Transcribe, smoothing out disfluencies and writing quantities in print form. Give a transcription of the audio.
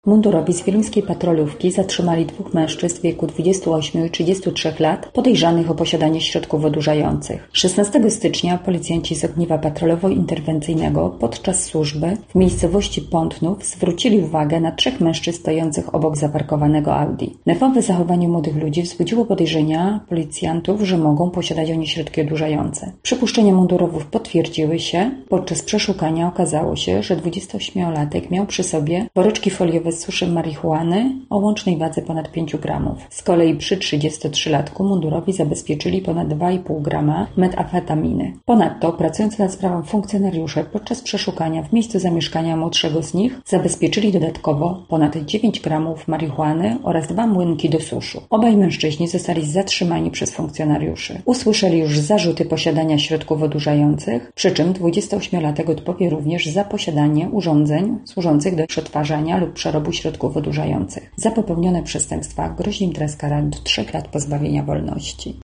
Mundurowi z wieluńskiej patrolówki zatrzymali dwóch mężczyzn w wieku 28 i 33 lat podejrzanych o posiadanie środków odurzających. 16 stycznia policjanci z ogniwa patrolowo-interwencyjnego podczas służby w miejscowości Pątnów zwrócili uwagę na trzech mężczyzn stojących obok zaparkowanego Audi. Nerwowe zachowanie młodych ludzi wzbudziło podejrzenia policjantów, że mogą posiadać oni środki odurzające. Przypuszczenia mundurowów potwierdziły się. Podczas przeszukania okazało się, że 28-latek miał przy sobie woreczki foliowe z suszem marihuany o łącznej wadze ponad 5 gramów. Z kolei przy 33-latku mundurowi zabezpieczyli ponad 2,5 grama metamfetaminy. Ponadto, pracując nad sprawą funkcjonariusze podczas przeszukania w miejscu zamieszkania młodszego z nich zabezpieczyli dodatkowo ponad 9 gramów marihuany oraz 2 młynki do suszu. Obaj mężczyźni zostali zatrzymani przez funkcjonariuszy. Usłyszeli już zarzuty posiadania środków odurzających, przy czym 28-latek odpowie również za posiadanie urządzeń służących do przetwarzania lub przerobu środków odurzających. Za popełnione przestępstwa grozi im teraz kara do 3 lat pozbawienia wolności.